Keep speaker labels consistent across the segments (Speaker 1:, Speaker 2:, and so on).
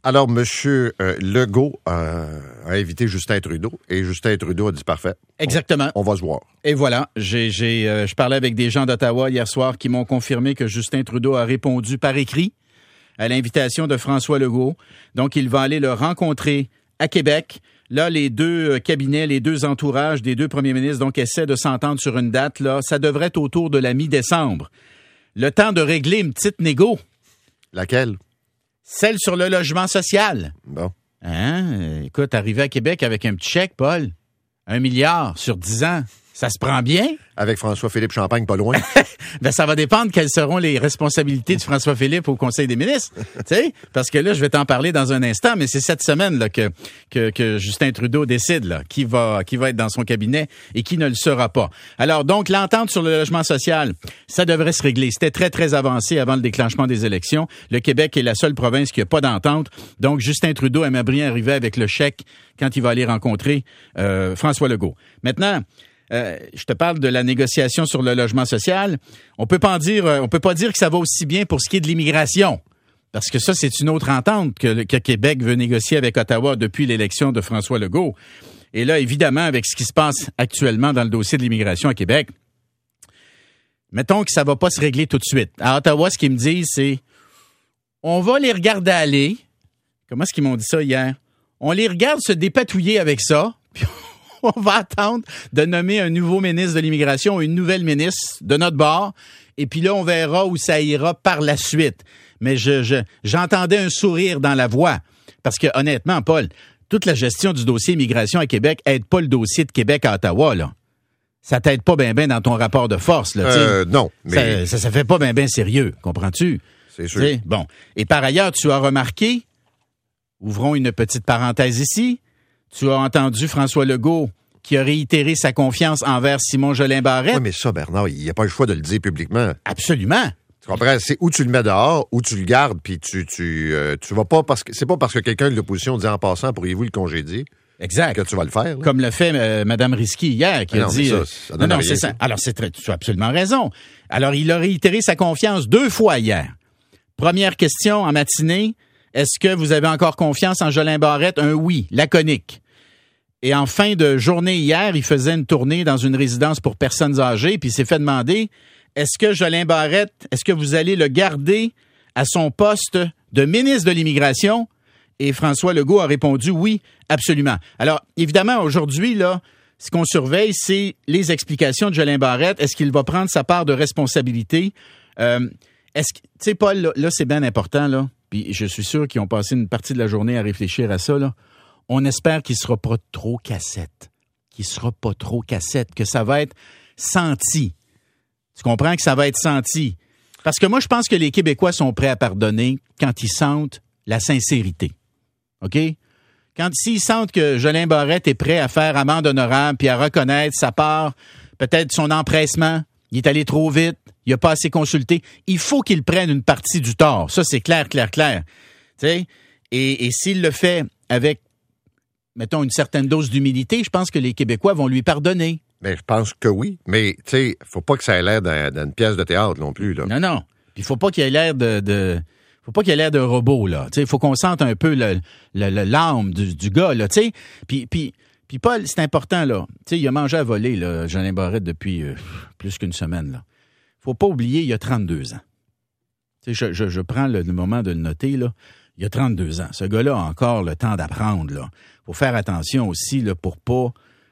Speaker 1: Alors, M. Legault a invité Justin Trudeau et Justin Trudeau a dit parfait.
Speaker 2: Exactement.
Speaker 1: On va se voir.
Speaker 2: Et voilà, je parlais avec des gens d'Ottawa hier soir qui m'ont confirmé que Justin Trudeau a répondu par écrit à l'invitation de François Legault. Donc, il va aller le rencontrer à Québec. Là, les deux cabinets, les deux entourages des deux premiers ministres, donc, essaient de s'entendre sur une date. Là, ça devrait être autour de la mi-décembre. Le temps de régler une petite négo.
Speaker 1: Laquelle?
Speaker 2: Celle sur le logement social.
Speaker 1: Bon.
Speaker 2: Écoute, arriver à Québec avec un petit chèque, Paul, 1 milliard sur 10 ans, ça se prend bien?
Speaker 1: Avec François-Philippe Champagne, pas loin.
Speaker 2: Ben, ça va dépendre quelles seront les responsabilités de François-Philippe au Conseil des ministres. Tu sais, parce que là, je vais t'en parler dans un instant, mais c'est cette semaine là que Justin Trudeau décide là qui va être dans son cabinet et qui ne le sera pas. Alors donc, l'entente sur le logement social, ça devrait se régler. C'était très, très avancé avant le déclenchement des élections. Le Québec est la seule province qui n'a pas d'entente. Donc, Justin Trudeau aimerait bien arriver avec le chèque quand il va aller rencontrer François Legault. Maintenant, je te parle de la négociation sur le logement social. On peut pas dire que ça va aussi bien pour ce qui est de l'immigration. Parce que ça, c'est une autre entente que Québec veut négocier avec Ottawa depuis l'élection de François Legault. Et là, évidemment, avec ce qui se passe actuellement dans le dossier de l'immigration à Québec, mettons que ça va pas se régler tout de suite. À Ottawa, ce qu'ils me disent, c'est on va les regarder aller. Comment est-ce qu'ils m'ont dit ça hier? On les regarde se dépatouiller avec ça, puis on va attendre de nommer un nouveau ministre de l'immigration, une nouvelle ministre de notre bord, et puis là, on verra où ça ira par la suite. Mais j'entendais un sourire dans la voix, parce que honnêtement, Paul, toute la gestion du dossier immigration à Québec aide pas le dossier de Québec à Ottawa, là. Ça t'aide pas bien dans ton rapport de force, là.
Speaker 1: Non, mais
Speaker 2: ça fait pas bien sérieux, comprends-tu?
Speaker 1: C'est sûr.
Speaker 2: T'sais, bon. Et par ailleurs, tu as remarqué, ouvrons une petite parenthèse ici, tu as entendu François Legault qui a réitéré sa confiance envers Simon Jolin Barrette.
Speaker 1: Oui, mais ça, Bernard, il n'y a pas le choix de le dire publiquement.
Speaker 2: Absolument.
Speaker 1: Tu comprends? C'est où tu le mets dehors, où tu le gardes, puis tu vas pas parce que c'est pas parce que quelqu'un de l'opposition dit en passant, pourriez-vous le congédier?
Speaker 2: Exact.
Speaker 1: Que tu vas le faire. Là.
Speaker 2: Comme le fait Mme Risky hier, qui a dit...
Speaker 1: Ça donne rien,
Speaker 2: c'est ça. Alors, tu as absolument raison. Alors, il a réitéré sa confiance 2 fois hier. Première question en matinée, est-ce que vous avez encore confiance en Jolin Barrette? Un oui, laconique. Et en fin de journée hier, il faisait une tournée dans une résidence pour personnes âgées, puis il s'est fait demander, est-ce que Jolin Barrette, est-ce que vous allez le garder à son poste de ministre de l'Immigration? Et François Legault a répondu oui, absolument. Alors, évidemment, aujourd'hui, là, ce qu'on surveille, c'est les explications de Jolin Barrette. Est-ce qu'il va prendre sa part de responsabilité? Tu sais, Paul, là, c'est bien important, là. Puis je suis sûr qu'ils ont passé une partie de la journée à réfléchir à ça, là. On espère qu'il sera pas trop cassette. Que ça va être senti. Tu comprends que ça va être senti? Parce que moi, je pense que les Québécois sont prêts à pardonner quand ils sentent la sincérité. OK? S'ils sentent que Jolin Barrette est prêt à faire amende honorable puis à reconnaître sa part, peut-être son empressement, il est allé trop vite, il n'a pas assez consulté, il faut qu'il prenne une partie du tort. Ça, c'est clair. Tu sais? Et s'il le fait avec, mettons, une certaine dose d'humilité, je pense que les Québécois vont lui pardonner.
Speaker 1: Mais je pense que oui. Mais, tu sais, faut pas que ça ait l'air d'une pièce de théâtre non plus, là.
Speaker 2: Non. Puis il faut pas qu'il ait l'air faut pas qu'il ait l'air d'un robot, là. Tu sais, il faut qu'on sente un peu l'âme du gars, là, tu sais. Puis Paul, c'est important, là. Tu sais, il a mangé à voler, là, Jolin Barrette, depuis plus qu'une semaine, là. Faut pas oublier, il a 32 ans. Tu sais, je prends le moment de le noter, là. Il a 32 ans. Ce gars-là a encore le temps d'apprendre, là. Faut faire attention aussi, là, pour pas...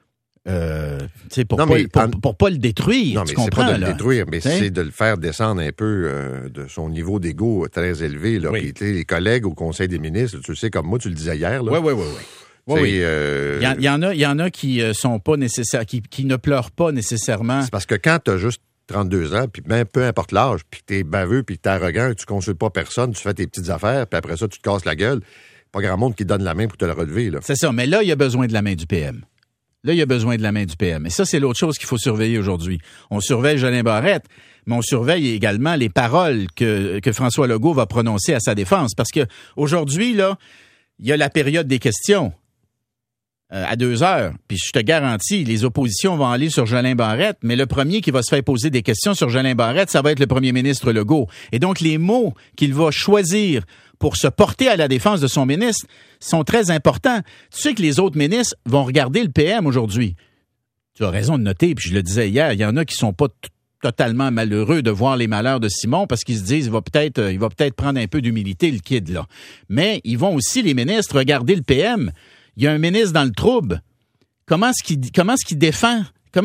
Speaker 2: pour pas le détruire.
Speaker 1: Non, mais
Speaker 2: tu comprends,
Speaker 1: c'est pas de
Speaker 2: là.
Speaker 1: le détruire, mais
Speaker 2: T'sais?
Speaker 1: c'est de le faire descendre un peu de son niveau d'ego très élevé. Là.
Speaker 2: Oui.
Speaker 1: Puis, les collègues au Conseil des ministres, tu le sais, comme moi, tu le disais hier. Là.
Speaker 2: Oui.
Speaker 1: Oui.
Speaker 2: Il y en a qui sont pas nécessaires, qui ne pleurent pas nécessairement.
Speaker 1: C'est parce que quand tu as juste 32 ans, puis même peu importe l'âge, puis que tu es baveux, puis que tu es arrogant, tu consultes pas personne, tu fais tes petites affaires, puis après ça, tu te casses la gueule. Pas grand monde qui te donne la main pour te le relever. Là.
Speaker 2: C'est ça, mais là, il y a besoin de la main du PM. Et ça, c'est l'autre chose qu'il faut surveiller aujourd'hui. On surveille Jolin Barrette, mais on surveille également les paroles que François Legault va prononcer à sa défense. Parce que aujourd'hui, là, il y a la période des questions à 2h. Puis je te garantis, les oppositions vont aller sur Jolin Barrette, mais le premier qui va se faire poser des questions sur Jolin Barrette, ça va être le premier ministre Legault. Et donc, les mots qu'il va choisir pour se porter à la défense de son ministre sont très importants. Tu sais que les autres ministres vont regarder le PM aujourd'hui. Tu as raison de noter, puis je le disais hier, il y en a qui sont pas totalement malheureux de voir les malheurs de Simon parce qu'ils se disent il va peut-être prendre un peu d'humilité, le kid, là. Mais ils vont aussi, les ministres, regarder le PM. Il y a un ministre dans le trouble. Comment est-ce qu'il défend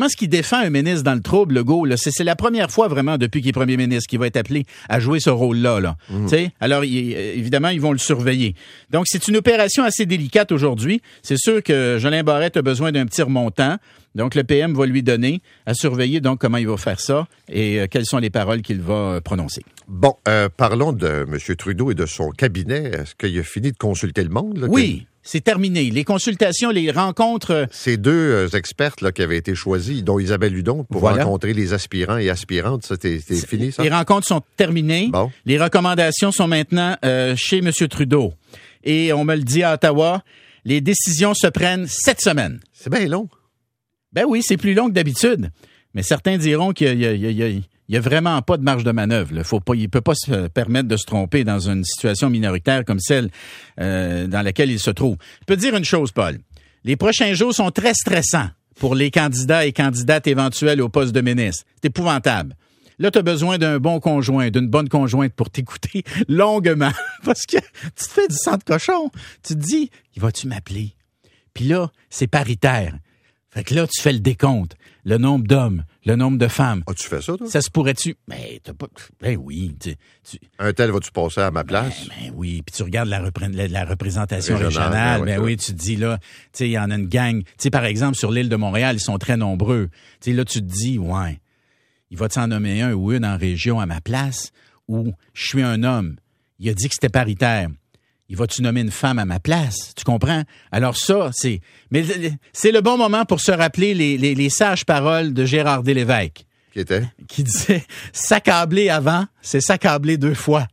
Speaker 2: un ministre dans le trouble, Legault? Là? C'est la première fois vraiment depuis qu'il est premier ministre qu'il va être appelé à jouer ce rôle-là. Là. Alors, évidemment, ils vont le surveiller. Donc, c'est une opération assez délicate aujourd'hui. C'est sûr que Jolin Barrette a besoin d'un petit remontant. Donc, le PM va lui donner à surveiller donc comment il va faire ça et quelles sont les paroles qu'il va prononcer.
Speaker 1: Bon, parlons de M. Trudeau et de son cabinet. Est-ce qu'il a fini de consulter le monde? Là,
Speaker 2: oui. C'est terminé. Les consultations, les rencontres...
Speaker 1: Ces deux expertes là, qui avaient été choisies, dont Isabelle Hudon, pour rencontrer les aspirants et aspirantes, ça, c'est fini, ça?
Speaker 2: Les rencontres sont terminées.
Speaker 1: Bon.
Speaker 2: Les recommandations sont maintenant chez M. Trudeau. Et on me le dit à Ottawa, les décisions se prennent cette semaine.
Speaker 1: C'est bien long.
Speaker 2: Ben oui, c'est plus long que d'habitude. Mais certains diront qu'il y a vraiment pas de marge de manœuvre. Il peut pas se permettre de se tromper dans une situation minoritaire comme celle dans laquelle il se trouve. Je peux te dire une chose, Paul. Les prochains jours sont très stressants pour les candidats et candidates éventuels au poste de ministre. C'est épouvantable. Là, tu as besoin d'un bon conjoint, d'une bonne conjointe pour t'écouter longuement. Parce que tu te fais du sang de cochon. Tu te dis, vas-tu m'appeler? Puis là, c'est paritaire. Fait que là, tu fais le décompte. Le nombre d'hommes, le nombre de femmes.
Speaker 1: Ah, tu fais ça, toi?
Speaker 2: Ça se pourrait-tu? Mais t'as pas... Ben oui.
Speaker 1: Un tel, vas-tu passer à ma place?
Speaker 2: Ben oui. Puis tu regardes la représentation
Speaker 1: régionale.
Speaker 2: Ben oui, tu te dis, là, tu sais, il y en a une gang. Tu sais, par exemple, sur l'île de Montréal, ils sont très nombreux. Tu sais, là, tu te dis, ouais, il va t'en nommer un ou une en région à ma place ou je suis un homme. Il a dit que c'était paritaire. Il va-tu nommer une femme à ma place? Tu comprends? Alors ça, mais c'est le bon moment pour se rappeler les sages paroles de Gérard Lévesque. Qui disait, s'accabler avant, c'est s'accabler deux fois.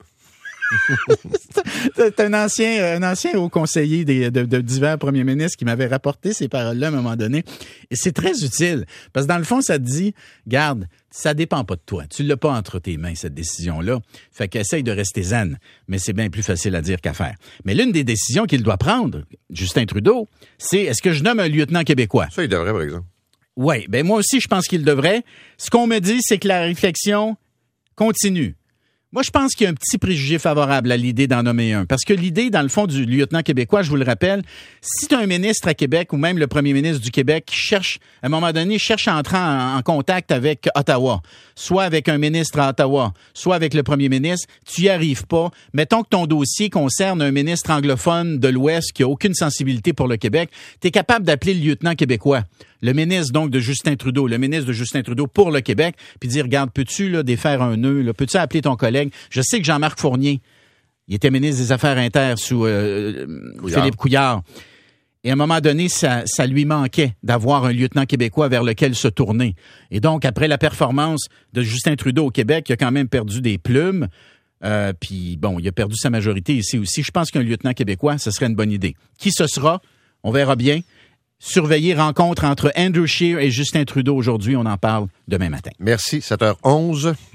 Speaker 2: C'est un ancien haut conseiller de divers premiers ministres qui m'avait rapporté ces paroles-là à un moment donné. Et c'est très utile. Parce que dans le fond, ça te dit, garde, ça dépend pas de toi. Tu l'as pas entre tes mains, cette décision-là. Fait qu'essaye de rester zen. Mais c'est bien plus facile à dire qu'à faire. Mais l'une des décisions qu'il doit prendre, Justin Trudeau, c'est est-ce que je nomme un lieutenant québécois?
Speaker 1: Ça, il devrait, par exemple.
Speaker 2: Oui, ben moi aussi, je pense qu'il devrait. Ce qu'on me dit, c'est que la réflexion continue. Moi, je pense qu'il y a un petit préjugé favorable à l'idée d'en nommer un. Parce que l'idée, dans le fond, du lieutenant québécois, je vous le rappelle, si tu as un ministre à Québec ou même le premier ministre du Québec qui cherche, à un moment donné, cherche à entrer en contact avec Ottawa, soit avec un ministre à Ottawa, soit avec le premier ministre, tu y arrives pas. Mettons que ton dossier concerne un ministre anglophone de l'Ouest qui a aucune sensibilité pour le Québec, tu es capable d'appeler le lieutenant québécois. Le ministre, donc, de Justin Trudeau, pour le Québec, puis dire, regarde, peux-tu, là, défaire un nœud, là, peux-tu appeler ton collègue? Je sais que Jean-Marc Fournier, il était ministre des Affaires inter sous Philippe Couillard. Et à un moment donné, ça lui manquait d'avoir un lieutenant québécois vers lequel se tourner. Et donc, après la performance de Justin Trudeau au Québec, il a quand même perdu des plumes. Puis, bon, il a perdu sa majorité ici aussi. Je pense qu'un lieutenant québécois, ce serait une bonne idée. Qui ce sera? On verra bien. Surveiller rencontre entre Andrew Scheer et Justin Trudeau aujourd'hui. On en parle demain matin.
Speaker 1: Merci. 7h11.